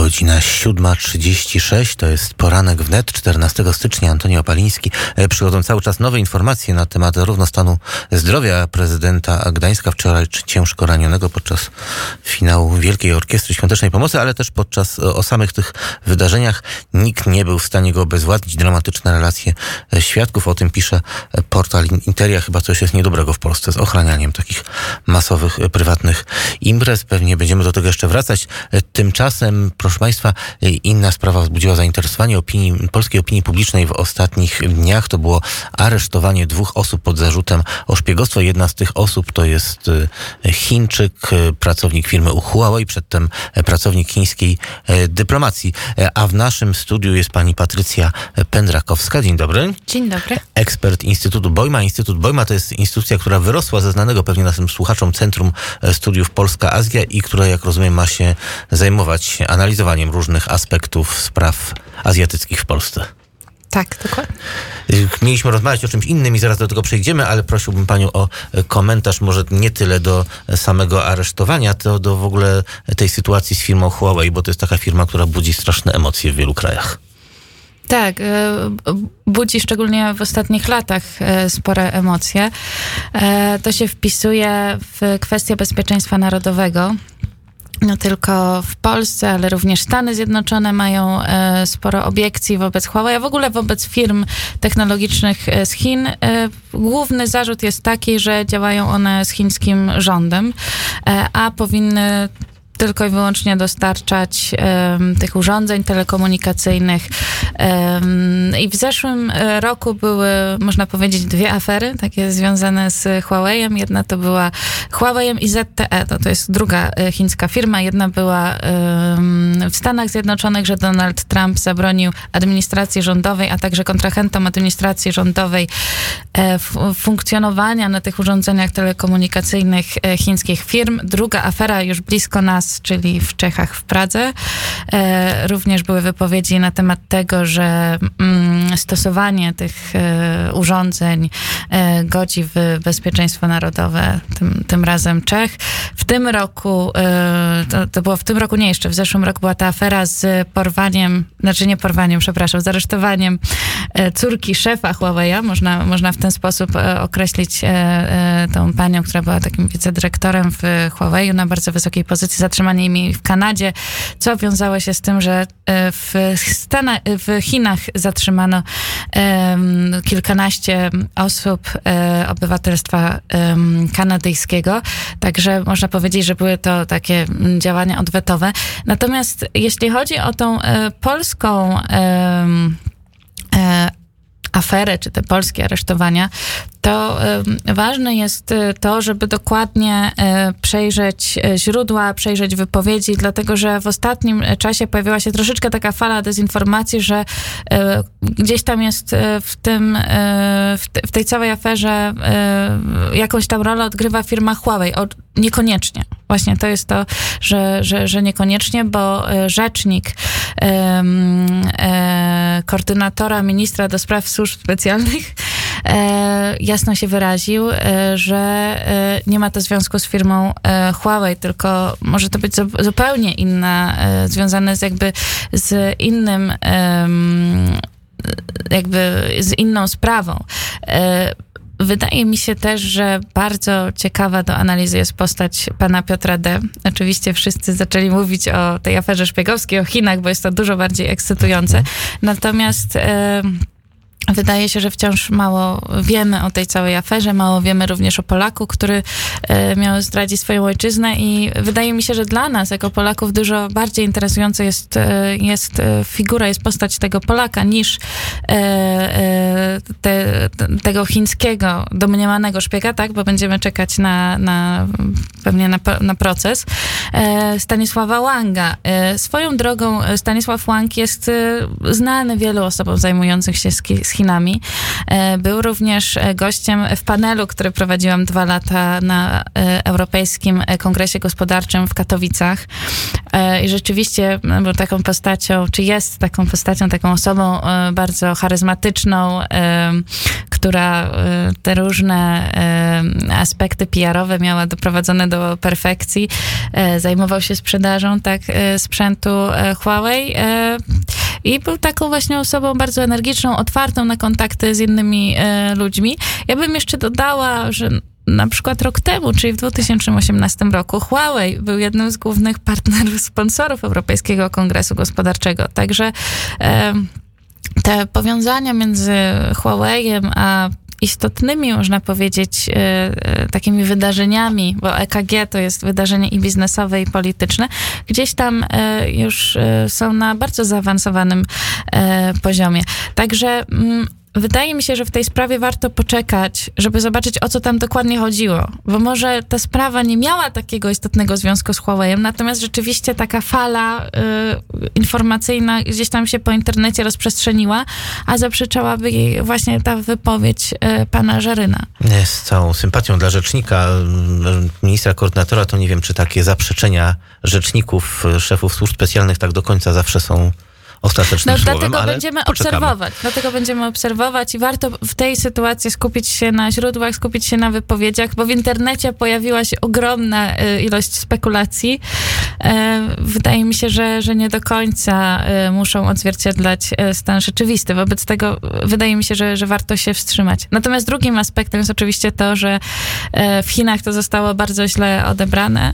Godzina 7:36, to jest poranek wnet, 14 stycznia. Antoni Opaliński. Przychodzą cały czas nowe informacje na temat zarówno stanu zdrowia prezydenta Gdańska, wczoraj ciężko ranionego podczas finału Wielkiej Orkiestry Świątecznej Pomocy, ale też o samych tych wydarzeniach nikt nie był w stanie go obezwładnić. Dramatyczne relacje świadków, o tym pisze portal Interia. Chyba coś jest niedobrego w Polsce z ochranianiem takich masowych, prywatnych imprez. Pewnie będziemy do tego jeszcze wracać. Tymczasem, proszę Państwa, inna sprawa wzbudziła zainteresowanie polskiej opinii publicznej w ostatnich dniach. To było aresztowanie 2 osób pod zarzutem o szpiegostwo. Jedna z tych osób to jest Chińczyk, pracownik firmy Huawei, przedtem pracownik chińskiej dyplomacji. A w naszym studiu jest pani Patrycja Pędrakowska. Dzień dobry. Dzień dobry. Ekspert Instytutu Bojma. Instytut Bojma to jest instytucja, która wyrosła ze znanego pewnie naszym słuchaczom Centrum Studiów Polska-Azja i która, jak rozumiem, ma się zajmować analizowaniem różnych aspektów spraw azjatyckich w Polsce. Tak, dokładnie. Mieliśmy rozmawiać o czymś innym i zaraz do tego przejdziemy, ale prosiłbym panią o komentarz, może nie tyle do samego aresztowania, to do w ogóle tej sytuacji z firmą Huawei, bo to jest taka firma, która budzi straszne emocje w wielu krajach. Tak, budzi szczególnie w ostatnich latach spore emocje. To się wpisuje w kwestię bezpieczeństwa narodowego. No tylko w Polsce, ale również Stany Zjednoczone mają sporo obiekcji wobec Huawei, a w ogóle wobec firm technologicznych z Chin. Główny zarzut jest taki, że działają one z chińskim rządem, a powinny tylko i wyłącznie dostarczać tych urządzeń telekomunikacyjnych. I w zeszłym roku były, można powiedzieć, 2 afery takie związane z Huawei'em. Jedna to była Huawei'em i ZTE, to jest druga chińska firma. Jedna była w Stanach Zjednoczonych, że Donald Trump zabronił administracji rządowej, a także kontrahentom administracji rządowej funkcjonowania na tych urządzeniach telekomunikacyjnych chińskich firm. Druga afera już blisko nas, czyli w Czechach, w Pradze. Również były wypowiedzi na temat tego, że stosowanie tych urządzeń godzi w bezpieczeństwo narodowe, tym razem Czech. W tym roku, to było w tym roku, nie jeszcze, w zeszłym roku była ta afera z z aresztowaniem córki szefa Huawei'a. Można w ten sposób określić tą panią, która była takim wicedyrektorem w Huawei'u na bardzo wysokiej pozycji, zatrzymanie jej w Kanadzie, co wiązało się z tym, że w Chinach zatrzymano kilkanaście osób obywatelstwa kanadyjskiego. Także można powiedzieć, że były to takie działania odwetowe. Natomiast jeśli chodzi o tą polską aferę, czy te polskie aresztowania, to ważne jest to, żeby dokładnie przejrzeć źródła, przejrzeć wypowiedzi, dlatego że w ostatnim czasie pojawiła się troszeczkę taka fala dezinformacji, że gdzieś tam jest w tej całej aferze jakąś tam rolę odgrywa firma Huawei. Niekoniecznie. Właśnie to jest to, że niekoniecznie, bo rzecznik koordynatora ministra do spraw służb specjalnych jasno się wyraził, że nie ma to związku z firmą Huawei, tylko może to być zupełnie inna, związane z innym, z inną sprawą. Wydaje mi się też, że bardzo ciekawa do analizy jest postać pana Piotra D. Oczywiście wszyscy zaczęli mówić o tej aferze szpiegowskiej, o Chinach, bo jest to dużo bardziej ekscytujące. Natomiast wydaje się, że wciąż mało wiemy o tej całej aferze, mało wiemy również o Polaku, który miał zdradzić swoją ojczyznę i wydaje mi się, że dla nas, jako Polaków, dużo bardziej interesująca jest figura, jest postać tego Polaka niż tego chińskiego domniemanego szpiega, tak, bo będziemy czekać pewnie na proces. Stanisława Wanga. Swoją drogą Stanisław Wang jest znany wielu osobom zajmujących się z Chinami. Był również gościem w panelu, który prowadziłam 2 lata na Europejskim Kongresie Gospodarczym w Katowicach. I rzeczywiście był taką postacią, czy jest taką postacią, taką osobą bardzo charyzmatyczną, która te różne aspekty PR-owe miała doprowadzone do perfekcji. Zajmował się sprzedażą sprzętu Huawei i był taką właśnie osobą bardzo energiczną, otwartą na kontakty z innymi ludźmi. Ja bym jeszcze dodała, że na przykład rok temu, czyli w 2018 roku, Huawei był jednym z głównych partnerów, sponsorów Europejskiego Kongresu Gospodarczego. Także te powiązania między Huawei'em a istotnymi, można powiedzieć, takimi wydarzeniami, bo EKG to jest wydarzenie i biznesowe, i polityczne, gdzieś tam już są na bardzo zaawansowanym poziomie. Także wydaje mi się, że w tej sprawie warto poczekać, żeby zobaczyć, o co tam dokładnie chodziło. Bo może ta sprawa nie miała takiego istotnego związku z Huawei'em, natomiast rzeczywiście taka fala informacyjna gdzieś tam się po internecie rozprzestrzeniła, a zaprzeczałaby jej właśnie ta wypowiedź pana Żeryna. Z całą sympatią dla rzecznika, ministra koordynatora, to nie wiem, czy takie zaprzeczenia rzeczników, szefów służb specjalnych tak do końca zawsze są ostatecznym słowem, dlatego ale będziemy poczekamy. obserwować. Dlatego będziemy obserwować i warto w tej sytuacji skupić się na źródłach, skupić się na wypowiedziach, bo w internecie pojawiła się ogromna ilość spekulacji. Wydaje mi się, że nie do końca muszą odzwierciedlać stan rzeczywisty. Wobec tego wydaje mi się, że warto się wstrzymać. Natomiast drugim aspektem jest oczywiście to, że w Chinach to zostało bardzo źle odebrane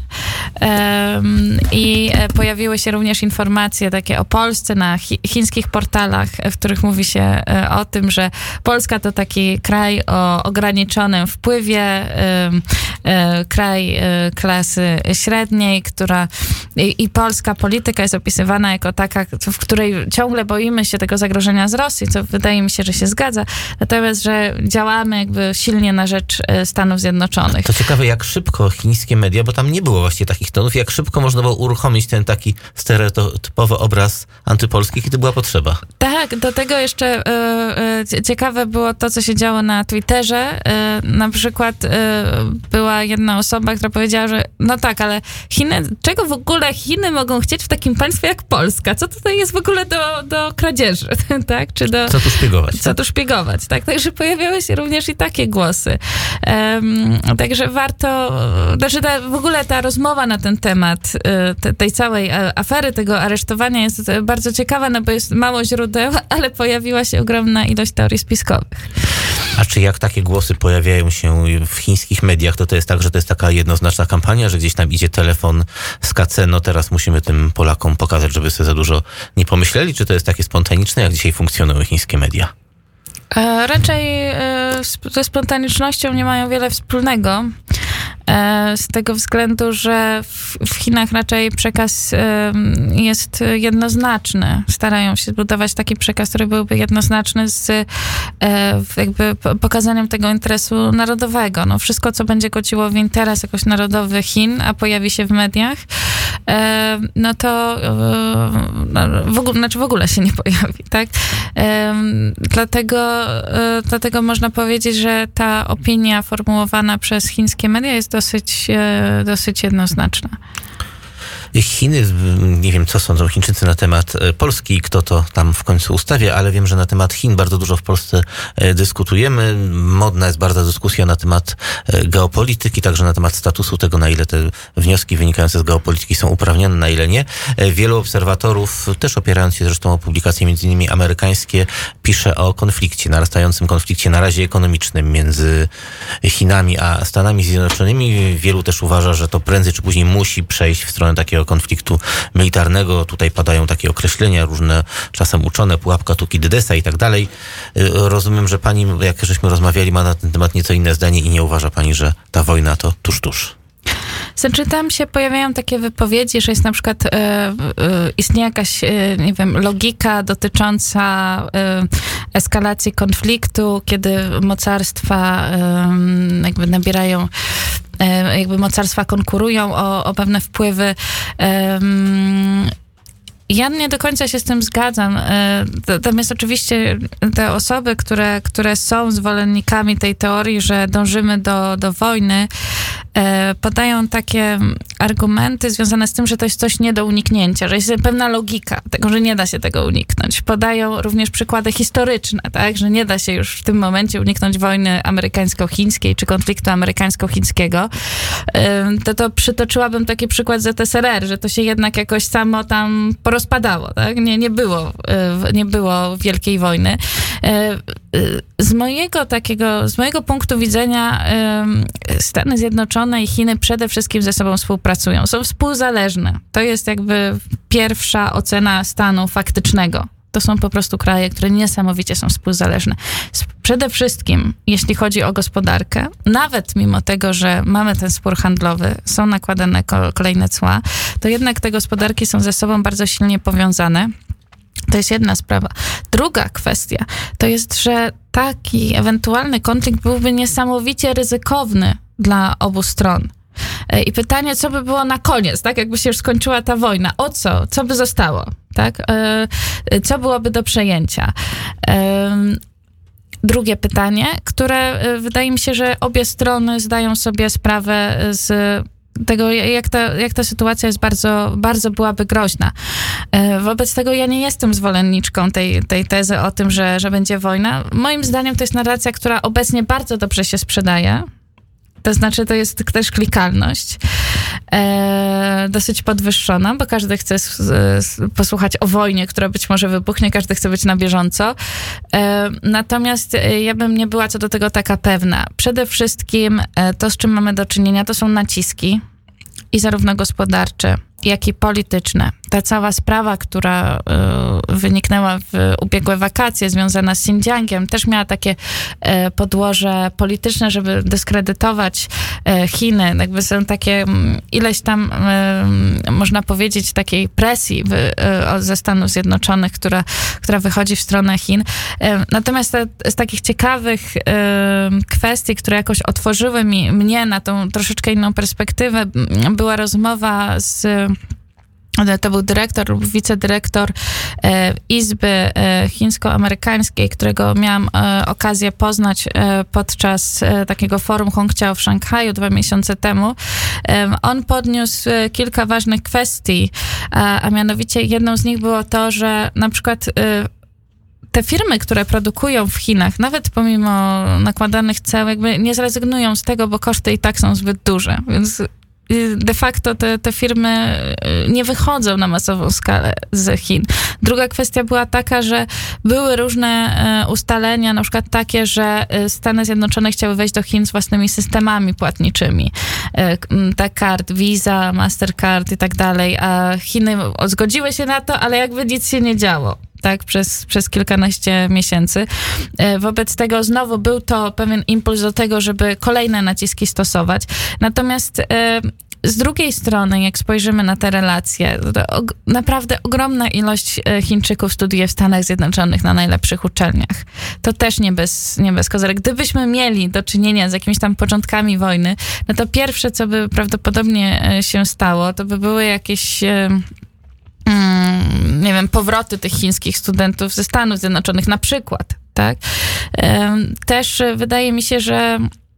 i pojawiły się również informacje takie o Polsce na chińskich portalach, w których mówi się o tym, że Polska to taki kraj o ograniczonym wpływie, kraj klasy średniej, i polska polityka jest opisywana jako taka, w której ciągle boimy się tego zagrożenia z Rosji, co wydaje mi się, że się zgadza, natomiast, że działamy jakby silnie na rzecz Stanów Zjednoczonych. To ciekawe, jak szybko chińskie media, bo tam nie było właściwie takich tonów, jak szybko można było uruchomić ten taki stereotypowy obraz antypolski, kiedy była potrzeba. Tak, do tego jeszcze ciekawe było to, co się działo na Twitterze. Na przykład była jedna osoba, która powiedziała, że no tak, ale czego w ogóle Chiny mogą chcieć w takim państwie jak Polska? Co tutaj jest w ogóle do kradzieży, tak? Czy co tu szpiegować? Co tu szpiegować, tak? Także pojawiały się również i takie głosy. Także warto, w ogóle ta rozmowa na ten temat tej całej afery, tego aresztowania jest bardzo ciekawa, no bo jest mało źródeł, ale pojawiła się ogromna ilość teorii spiskowych. A czy jak takie głosy pojawiają się w chińskich mediach, to jest tak, że to jest taka jednoznaczna kampania, że gdzieś tam idzie telefon z KC, no teraz musimy tym Polakom pokazać, żeby sobie za dużo nie pomyśleli, czy to jest takie spontaniczne, jak dzisiaj funkcjonują chińskie media? Raczej ze spontanicznością nie mają wiele wspólnego. Z tego względu, że w Chinach raczej przekaz jest jednoznaczny. Starają się zbudować taki przekaz, który byłby jednoznaczny z jakby pokazaniem tego interesu narodowego. No, wszystko, co będzie godziło w interes jakoś narodowy Chin, a pojawi się w mediach, no to w ogóle się nie pojawi, tak? Dlatego można powiedzieć, że ta opinia formułowana przez chińskie media jest dosyć jednoznaczna. Chiny, nie wiem, co sądzą Chińczycy na temat Polski, kto to tam w końcu ustawia, ale wiem, że na temat Chin bardzo dużo w Polsce dyskutujemy. Modna jest bardzo dyskusja na temat geopolityki, także na temat statusu tego, na ile te wnioski wynikające z geopolityki są uprawnione, na ile nie. Wielu obserwatorów, też opierając się zresztą o publikacje między innymi amerykańskie, pisze o konflikcie, narastającym konflikcie na razie ekonomicznym między Chinami a Stanami Zjednoczonymi. Wielu też uważa, że to prędzej czy później musi przejść w stronę takiego konfliktu militarnego. Tutaj padają takie określenia różne, czasem uczone, pułapka Tukidydesa i tak dalej. Rozumiem, że pani, jak żeśmy rozmawiali, ma na ten temat nieco inne zdanie i nie uważa pani, że ta wojna to tuż. Znaczy tam się pojawiają takie wypowiedzi, że jest na przykład istnieje jakaś, nie wiem, logika dotycząca eskalacji konfliktu, kiedy mocarstwa jakby nabierają, jakby mocarstwa konkurują o pewne wpływy. Ja nie do końca się z tym zgadzam. Natomiast oczywiście te osoby, które są zwolennikami tej teorii, że dążymy do wojny, podają takie argumenty związane z tym, że to jest coś nie do uniknięcia, że jest pewna logika tego, że nie da się tego uniknąć. Podają również przykłady historyczne, tak, że nie da się już w tym momencie uniknąć wojny amerykańsko-chińskiej czy konfliktu amerykańsko-chińskiego. To przytoczyłabym taki przykład ZSRR, że to się jednak jakoś samo tam porozpadało, tak? Nie było wielkiej wojny. Z mojego punktu widzenia Stany Zjednoczone i Chiny przede wszystkim ze sobą współpracują. Są współzależne. To jest jakby pierwsza ocena stanu faktycznego. To są po prostu kraje, które niesamowicie są współzależne. Przede wszystkim, jeśli chodzi o gospodarkę, nawet mimo tego, że mamy ten spór handlowy, są nakładane kolejne cła, to jednak te gospodarki są ze sobą bardzo silnie powiązane. To jest jedna sprawa. Druga kwestia to jest, że taki ewentualny konflikt byłby niesamowicie ryzykowny dla obu stron. I pytanie, co by było na koniec, tak? Jakby się już skończyła ta wojna. O co? Co by zostało? Tak? Co byłoby do przejęcia? Drugie pytanie, które wydaje mi się, że obie strony zdają sobie sprawę z tego, jak ta sytuacja jest bardzo, bardzo byłaby groźna. Wobec tego ja nie jestem zwolenniczką tej tezy o tym, że będzie wojna. Moim zdaniem to jest narracja, która obecnie bardzo dobrze się sprzedaje. To znaczy, to jest też klikalność dosyć podwyższona, bo każdy chce posłuchać o wojnie, która być może wybuchnie, każdy chce być na bieżąco. Natomiast ja bym nie była co do tego taka pewna. Przede wszystkim to, z czym mamy do czynienia, to są naciski i zarówno gospodarcze, jak i polityczne. Ta cała sprawa, która wyniknęła w ubiegłe wakacje, związana z Xinjiangiem, też miała takie podłoże polityczne, żeby dyskredytować Chiny. Jakby są takie ileś tam, można powiedzieć, takiej presji ze Stanów Zjednoczonych, która wychodzi w stronę Chin. Natomiast z takich ciekawych kwestii, które jakoś otworzyły mnie na tą troszeczkę inną perspektywę, była rozmowa to był dyrektor lub wicedyrektor Izby Chińsko-Amerykańskiej, którego miałam okazję poznać podczas takiego forum Hongqiao w Szanghaju 2 miesiące temu. On podniósł kilka ważnych kwestii, a mianowicie jedną z nich było to, że na przykład te firmy, które produkują w Chinach, nawet pomimo nakładanych ceł, jakby nie zrezygnują z tego, bo koszty i tak są zbyt duże, więc de facto te firmy nie wychodzą na masową skalę z Chin. Druga kwestia była taka, że były różne ustalenia, na przykład takie, że Stany Zjednoczone chciały wejść do Chin z własnymi systemami płatniczymi. Tak, kart, Visa, Mastercard i tak dalej, a Chiny zgodziły się na to, ale jakby nic się nie działo. Tak, przez kilkanaście miesięcy. Wobec tego znowu był to pewien impuls do tego, żeby kolejne naciski stosować. Natomiast z drugiej strony, jak spojrzymy na te relacje, to naprawdę ogromna ilość Chińczyków studiuje w Stanach Zjednoczonych na najlepszych uczelniach. To też nie bez kozery. Gdybyśmy mieli do czynienia z jakimiś tam początkami wojny, no to pierwsze, co by prawdopodobnie się stało, to by były jakieś nie wiem, powroty tych chińskich studentów ze Stanów Zjednoczonych na przykład, tak? Też wydaje mi się, że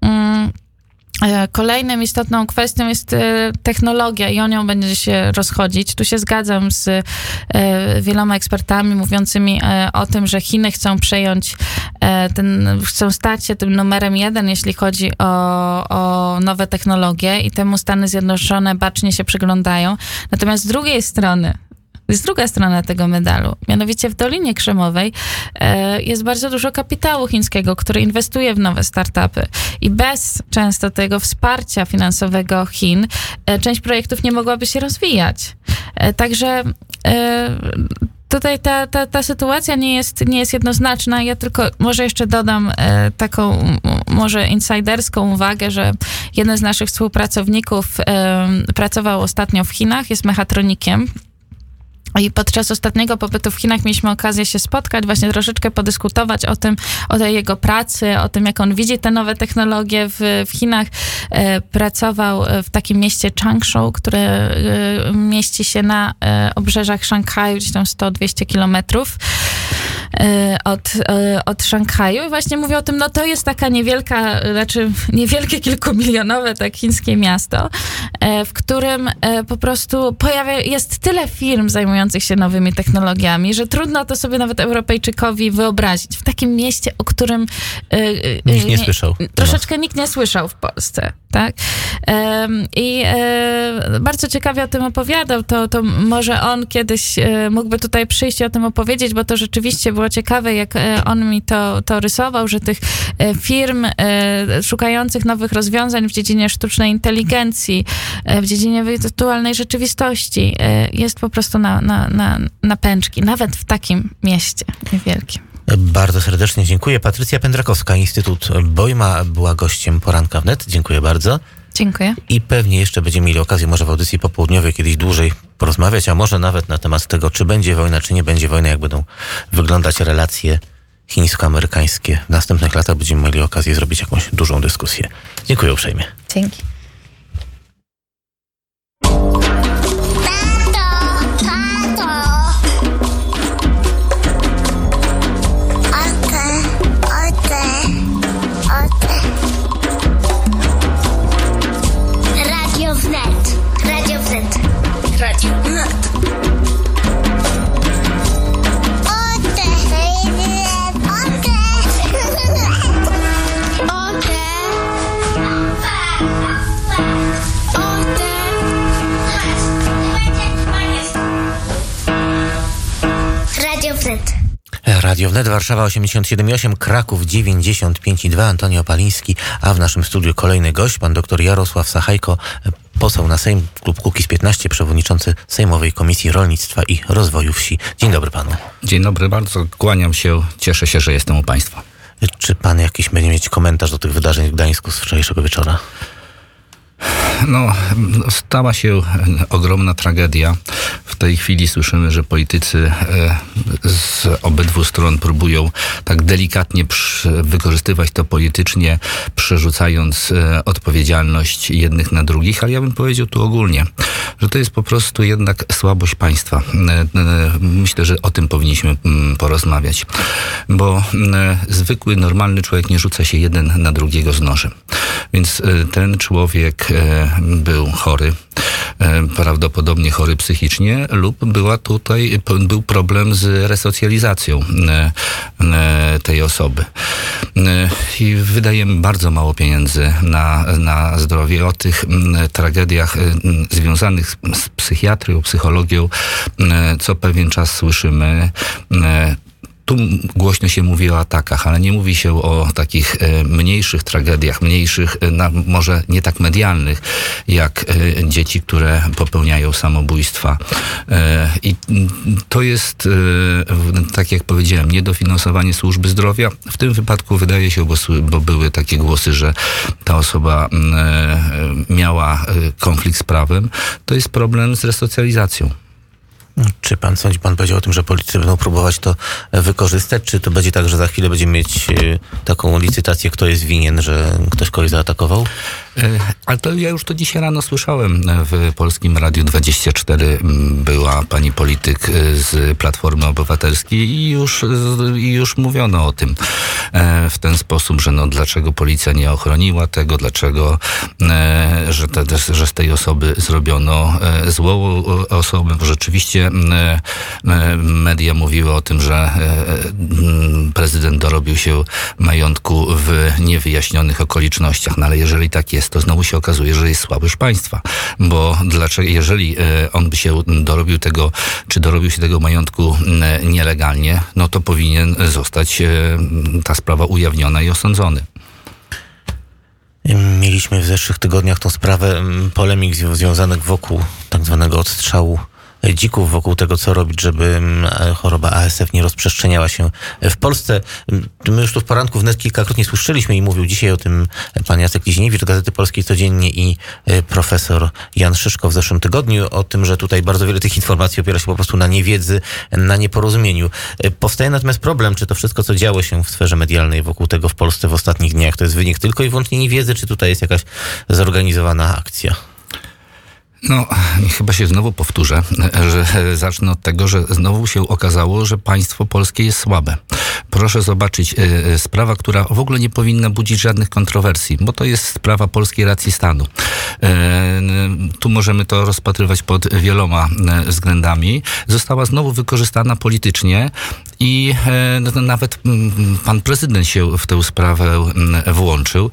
kolejną istotną kwestią jest technologia i o nią będzie się rozchodzić. Tu się zgadzam z wieloma ekspertami mówiącymi o tym, że Chiny chcą przejąć chcą stać się tym numerem 1, jeśli chodzi o nowe technologie i temu Stany Zjednoczone bacznie się przyglądają. Natomiast z drugiej strony jest druga strona tego medalu. Mianowicie w Dolinie Krzemowej jest bardzo dużo kapitału chińskiego, który inwestuje w nowe startupy. I bez często tego wsparcia finansowego Chin część projektów nie mogłaby się rozwijać. Także tutaj ta sytuacja nie jest jednoznaczna. Ja tylko może jeszcze dodam taką może insiderską uwagę, że jeden z naszych współpracowników pracował ostatnio w Chinach, jest mechatronikiem. I podczas ostatniego pobytu w Chinach mieliśmy okazję się spotkać, właśnie troszeczkę podyskutować o tej jego pracy, o tym, jak on widzi te nowe technologie w Chinach. Pracował w takim mieście Changzhou, które mieści się na obrzeżach Szanghaju, gdzieś tam 100-200 kilometrów. od Szanghaju i właśnie mówię o tym, no to jest taka niewielkie kilkumilionowe tak chińskie miasto, w którym po prostu jest tyle firm zajmujących się nowymi technologiami, że trudno to sobie nawet Europejczykowi wyobrazić. W takim mieście, o którym nikt nie słyszał. Troszeczkę nikt nie słyszał w Polsce, tak? I bardzo ciekawie o tym opowiadał, to może on kiedyś mógłby tutaj przyjść i o tym opowiedzieć, bo to rzeczywiście było ciekawe, jak on mi to rysował, że tych firm szukających nowych rozwiązań w dziedzinie sztucznej inteligencji, w dziedzinie wirtualnej rzeczywistości jest po prostu na pęczki, nawet w takim mieście niewielkim. Bardzo serdecznie dziękuję. Patrycja Pędrakowska, Instytut Bojma, była gościem Poranka Wnet. Dziękuję bardzo. Dziękuję. I pewnie jeszcze będziemy mieli okazję może w audycji popołudniowej kiedyś dłużej porozmawiać, a może nawet na temat tego, czy będzie wojna, czy nie będzie wojny, jak będą wyglądać relacje chińsko-amerykańskie. W następnych latach będziemy mieli okazję zrobić jakąś dużą dyskusję. Dziękuję uprzejmie. Dzięki. Radio Wnet, Warszawa 87,8, Kraków 95,2, Antoni Opaliński, a w naszym studiu kolejny gość, pan dr Jarosław Sachajko, poseł na Sejm, klub Kukiz15, przewodniczący Sejmowej Komisji Rolnictwa i Rozwoju Wsi. Dzień dobry panu. Dzień dobry, bardzo kłaniam się, cieszę się, że jestem u państwa. Czy pan jakiś będzie mieć komentarz do tych wydarzeń w Gdańsku z wczorajszego wieczora? No, stała się ogromna tragedia. W tej chwili słyszymy, że politycy z obydwu stron próbują tak delikatnie wykorzystywać to politycznie, przerzucając odpowiedzialność jednych na drugich, ale ja bym powiedział tu ogólnie, że to jest po prostu jednak słabość państwa. Myślę, że o tym powinniśmy porozmawiać, bo zwykły, normalny człowiek nie rzuca się jeden na drugiego z nożem. Więc ten człowiek był chory, prawdopodobnie chory psychicznie, lub był problem z resocjalizacją tej osoby. I wydajemy bardzo mało pieniędzy na zdrowie. O tych tragediach związanych z psychiatrią, psychologią co pewien czas słyszymy. Tu głośno się mówi o atakach, ale nie mówi się o takich mniejszych tragediach, może nie tak medialnych, jak dzieci, które popełniają samobójstwa. I to jest, tak jak powiedziałem, niedofinansowanie służby zdrowia. W tym wypadku wydaje się, bo były takie głosy, że ta osoba miała konflikt z prawem. To jest problem z resocjalizacją. Czy pan sądzi, pan powiedział o tym, że politycy będą próbować to wykorzystać, czy to będzie tak, że za chwilę będziemy mieć taką licytację, kto jest winien, że ktoś kogoś zaatakował? Ale to ja już to dzisiaj rano słyszałem w Polskim Radiu 24. Była pani polityk z Platformy Obywatelskiej i już mówiono o tym w ten sposób, że no dlaczego policja nie ochroniła tego, dlaczego, że z tej osoby zrobiono złą osobę. Rzeczywiście media mówiły o tym, że prezydent dorobił się majątku w niewyjaśnionych okolicznościach. No ale jeżeli tak jest, to znowu się okazuje, że jest słabość państwa. Bo jeżeli on by się dorobił się tego majątku nielegalnie, no to powinien zostać ta sprawa ujawniona i osądzony. Mieliśmy w zeszłych tygodniach tą sprawę polemik związanych wokół tak zwanego odstrzału dzików, wokół tego, co robić, żeby choroba ASF nie rozprzestrzeniała się w Polsce. My już tu w Poranku Wnet kilkakrotnie słyszeliśmy i mówił dzisiaj o tym pan Jacek Liźniewicz, Gazety Polskiej Codziennie, i profesor Jan Szyszko w zeszłym tygodniu, o tym, że tutaj bardzo wiele tych informacji opiera się po prostu na niewiedzy, na nieporozumieniu. Powstaje natomiast problem, czy to wszystko, co działo się w sferze medialnej wokół tego w Polsce w ostatnich dniach, to jest wynik tylko i wyłącznie niewiedzy, czy tutaj jest jakaś zorganizowana akcja? No, chyba się znowu powtórzę, że zacznę od tego, że znowu się okazało, że państwo polskie jest słabe. Proszę zobaczyć, sprawa, która w ogóle nie powinna budzić żadnych kontrowersji, bo to jest sprawa polskiej racji stanu. Tu możemy to rozpatrywać pod wieloma względami. Została znowu wykorzystana politycznie i nawet pan prezydent się w tę sprawę włączył.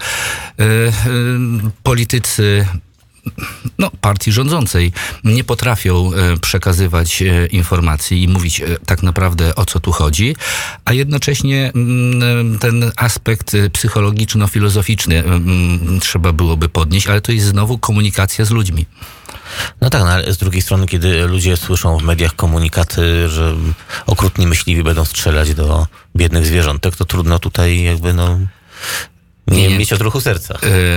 Politycy partii rządzącej nie potrafią przekazywać informacji i mówić tak naprawdę, o co tu chodzi, a jednocześnie ten aspekt psychologiczno-filozoficzny trzeba byłoby podnieść, ale to jest znowu komunikacja z ludźmi. No tak, ale z drugiej strony, kiedy ludzie słyszą w mediach komunikaty, że okrutni myśliwi będą strzelać do biednych zwierzątek, to trudno tutaj jakby nie mieć odruchu serca.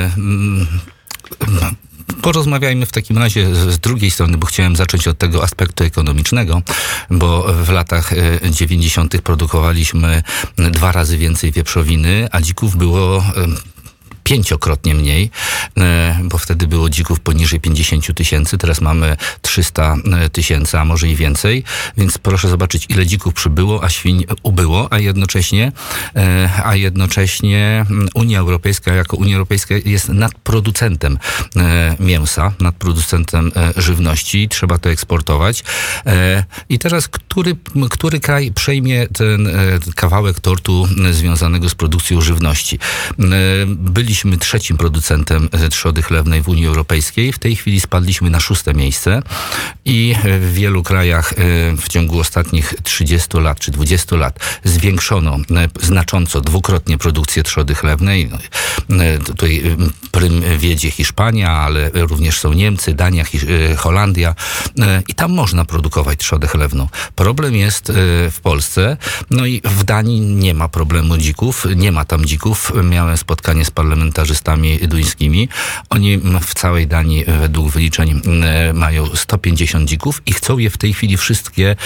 Porozmawiajmy w takim razie z drugiej strony, bo chciałem zacząć od tego aspektu ekonomicznego, bo w latach 90. produkowaliśmy 2 razy więcej wieprzowiny, a dzików było 5-krotnie mniej, bo wtedy było dzików poniżej 50 000, teraz mamy 300 000, a może i więcej, więc proszę zobaczyć, ile dzików przybyło, a świń ubyło, a jednocześnie Unia Europejska jako Unia Europejska jest nadproducentem mięsa, nadproducentem żywności, trzeba to eksportować. I teraz który kraj przejmie ten kawałek tortu związanego z produkcją żywności? Byliśmy 3. producentem trzody chlewnej w Unii Europejskiej. W tej chwili spadliśmy na 6. miejsce i w wielu krajach w ciągu ostatnich 30 lat czy 20 lat zwiększono znacząco 2-krotnie produkcję trzody chlewnej. Tutaj prym wiedzie Hiszpania, ale również są Niemcy, Dania, Holandia i tam można produkować trzodę chlewną. Problem jest w Polsce, no i w Danii nie ma problemu dzików, nie ma tam dzików. Miałem spotkanie z parlamentarzystami duńskimi. Oni w całej Danii według wyliczeń mają 150 dzików i chcą je w tej chwili wszystkie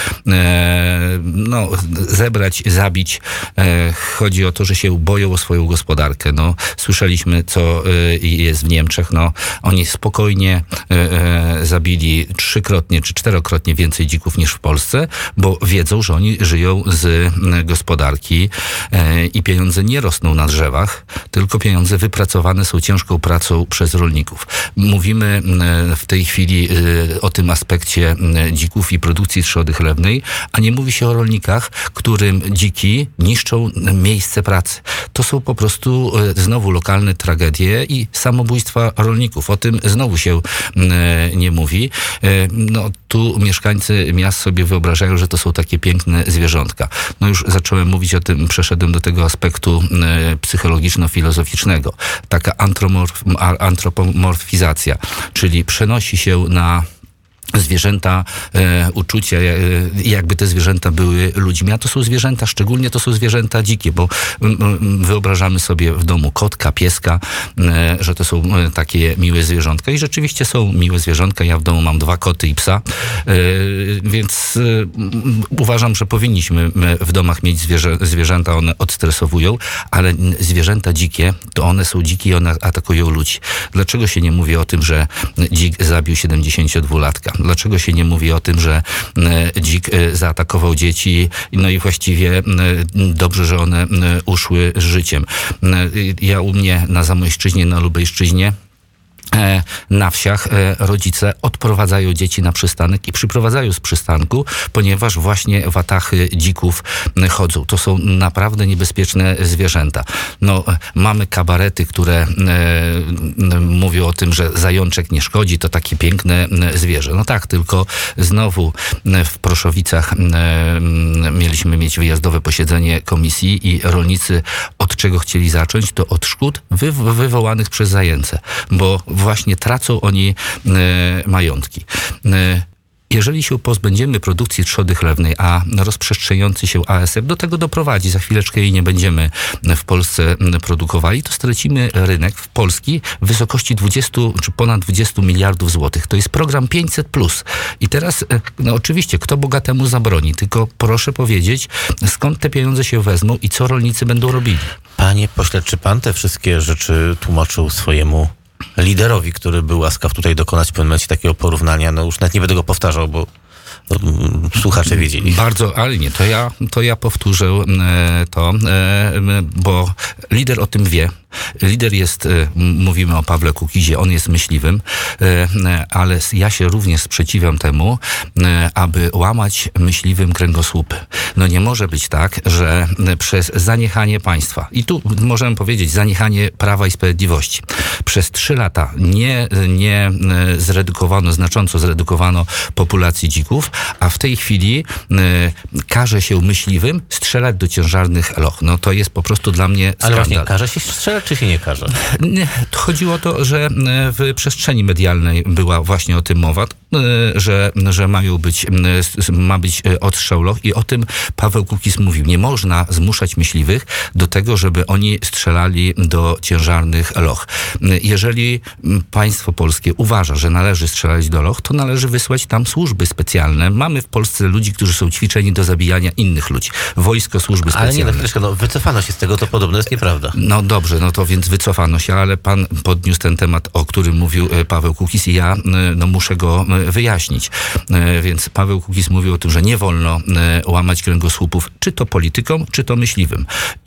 zebrać, zabić. Chodzi o to, że się boją o swoją gospodarkę. Słyszeliśmy, co jest w Niemczech. Oni spokojnie zabili 3-krotnie czy 4-krotnie więcej dzików niż w Polsce, bo wiedzą, że oni żyją z gospodarki i pieniądze nie rosną na drzewach, tylko pieniądze wypracowane są ciężką pracą przez rolników. Mówimy w tej chwili o tym aspekcie dzików i produkcji trzody chlewnej, a nie mówi się o rolnikach, którym dziki niszczą miejsce pracy. To są po prostu znowu lokalne tragedie i samobójstwa rolników. O tym znowu się nie mówi. Tu mieszkańcy miast sobie wyobrażają, że to są takie piękne zwierzątka. Już zacząłem mówić o tym, przeszedłem do tego aspektu psychologiczno-filozoficznego. Taka antropomorfizacja, czyli przenosi się na zwierzęta uczucia, jakby te zwierzęta były ludźmi, a to są zwierzęta, szczególnie to są zwierzęta dzikie, bo wyobrażamy sobie w domu kotka, pieska, że to są takie miłe zwierzątka i rzeczywiście są miłe zwierzątka. Ja w domu mam 2 koty i psa, więc uważam, że powinniśmy w domach mieć zwierzęta, one odstresowują, ale zwierzęta dzikie, to one są dzikie i one atakują ludzi. Dlaczego się nie mówi o tym, że dzik zabił 72-latka? Dlaczego się nie mówi o tym, że dzik zaatakował dzieci, i właściwie dobrze, że one uszły z życiem. Ja u mnie na Zamojszczyźnie, na Lubelszczyźnie, na wsiach rodzice odprowadzają dzieci na przystanek i przyprowadzają z przystanku, ponieważ właśnie watachy dzików chodzą. To są naprawdę niebezpieczne zwierzęta. Mamy kabarety, które mówią o tym, że zajączek nie szkodzi, to takie piękne zwierzę. Tak, tylko znowu w Proszowicach mieliśmy mieć wyjazdowe posiedzenie komisji i rolnicy od czego chcieli zacząć, to od szkód wywołanych przez zajęce, bo właśnie tracą oni majątki. Jeżeli się pozbędziemy produkcji trzody chlewnej, a rozprzestrzeniający się ASF do tego doprowadzi, za chwileczkę jej nie będziemy w Polsce produkowali, to stracimy rynek w Polski w wysokości 20 czy ponad 20 miliardów złotych. To jest program 500+. I teraz, oczywiście, kto bogatemu zabroni, tylko proszę powiedzieć, skąd te pieniądze się wezmą i co rolnicy będą robili. Panie pośle, czy pan te wszystkie rzeczy tłumaczył swojemu liderowi, który był łaskaw tutaj dokonać w pewnym momencie takiego porównania. No już nawet nie będę go powtarzał, bo słuchacze wiedzieli. Bardzo, ale nie, to ja powtórzę to, bo lider o tym wie. Lider jest, mówimy o Pawle Kukizie, on jest myśliwym, ale ja się również sprzeciwiam temu, aby łamać myśliwym kręgosłupy. No nie może być tak, że przez zaniechanie państwa, i tu możemy powiedzieć zaniechanie Prawa i Sprawiedliwości, przez 3 lata nie zredukowano, znacząco zredukowano populacji dzików, a w tej chwili każe się myśliwym strzelać do ciężarnych loch. No to jest po prostu dla mnie skandal. Ale właśnie, każe się strzelać, czy się nie każe? Nie, chodziło o to, że w przestrzeni medialnej była właśnie o tym mowa, że ma być odstrzał loch i o tym Paweł Kukiz mówił. Nie można zmuszać myśliwych do tego, żeby oni strzelali do ciężarnych loch. Jeżeli państwo polskie uważa, że należy strzelać do loch, to należy wysłać tam służby specjalne. Mamy w Polsce ludzi, którzy są ćwiczeni do zabijania innych ludzi. Wojsko, służby specjalne. Ale nie, wycofano się z tego, to podobno jest nieprawda. No dobrze, no to więc wycofano się, ale pan podniósł ten temat, o którym mówił Paweł Kukiz i ja muszę go wyjaśnić. Więc Paweł Kukiz mówił o tym, że nie wolno łamać kręgosłupów, czy to politykom, czy to myśliwym.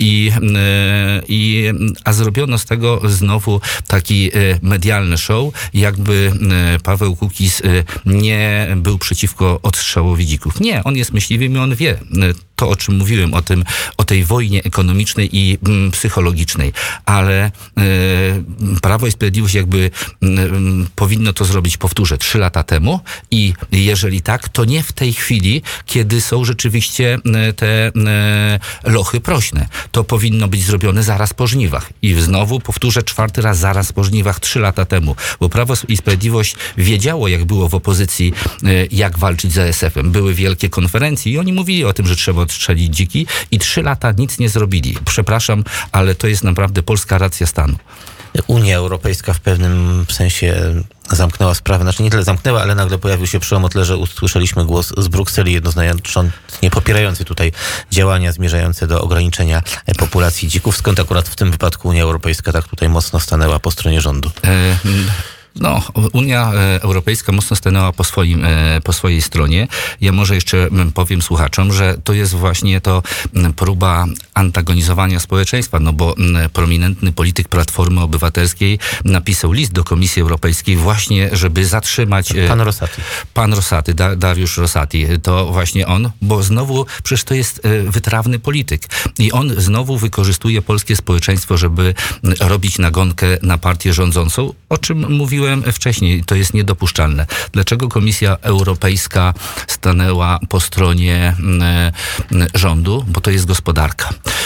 A zrobiono z tego znowu taki medialny show, jakby Paweł Kukiz nie był przeciwko odstrzałowi dzików. Nie, on jest myśliwym i on wie to, o czym mówiłem, o tej wojnie ekonomicznej i psychologicznej. Ale Prawo i Sprawiedliwość jakby powinno to zrobić, powtórzę, 3 lata temu i jeżeli tak, to nie w tej chwili, kiedy są rzeczywiście te lochy prośne. To powinno być zrobione zaraz po żniwach. I znowu powtórzę 4. raz zaraz po żniwach 3 lata temu. Bo Prawo i Sprawiedliwość wiedziało, jak było w opozycji, jak walczyć z ASF-em. Były wielkie konferencje i oni mówili o tym, że trzeba odstrzelić dziki i 3 lata nic nie zrobili. Przepraszam, ale to jest naprawdę polska racja stanu. Unia Europejska w pewnym sensie zamknęła sprawę, znaczy nie tyle zamknęła, ale nagle pojawił się przełom o tle, że usłyszeliśmy głos z Brukseli jednoznacznie popierający tutaj działania zmierzające do ograniczenia populacji dzików. Skąd akurat w tym wypadku Unia Europejska tak tutaj mocno stanęła po stronie rządu? No, Unia Europejska mocno stanęła po swojej stronie. Ja może jeszcze powiem słuchaczom, że to jest właśnie to próba antagonizowania społeczeństwa, no bo prominentny polityk Platformy Obywatelskiej napisał list do Komisji Europejskiej właśnie, żeby zatrzymać... Pan Rosati, Dariusz Rosati. To właśnie on, bo znowu przecież to jest wytrawny polityk i on znowu wykorzystuje polskie społeczeństwo, żeby robić nagonkę na partię rządzącą, o czym mówiłem wcześniej. To jest niedopuszczalne. Dlaczego Komisja Europejska stanęła po stronie rządu? Bo to jest gospodarka.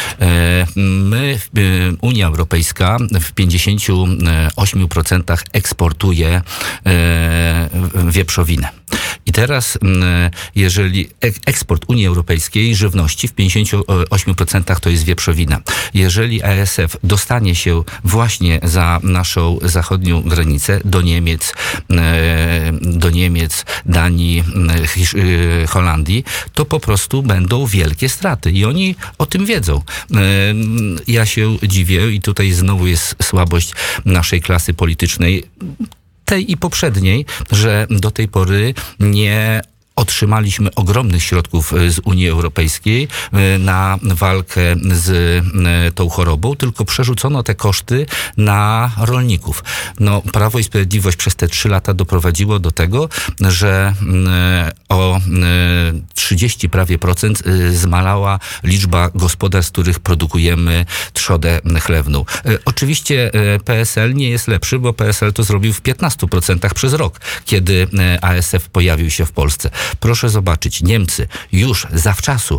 Unia Europejska w 58% eksportuje wieprzowinę. I teraz, jeżeli eksport Unii Europejskiej żywności w 58% to jest wieprzowina. Jeżeli ASF dostanie się właśnie za naszą zachodnią granicę do Niemiec, Danii, Holandii, to po prostu będą wielkie straty. I oni o tym wiedzą. Ja się dziwię i tutaj znowu jest słabość naszej klasy politycznej, tej i poprzedniej, że do tej pory nie otrzymaliśmy ogromnych środków z Unii Europejskiej na walkę z tą chorobą, tylko przerzucono te koszty na rolników. No, Prawo i Sprawiedliwość przez te 3 lata doprowadziło do tego, że o 30 prawie procent zmalała liczba gospodarstw, z których produkujemy trzodę chlewną. Oczywiście PSL nie jest lepszy, bo PSL to zrobił w 15% przez rok, kiedy ASF pojawił się w Polsce. Proszę zobaczyć, Niemcy już zawczasu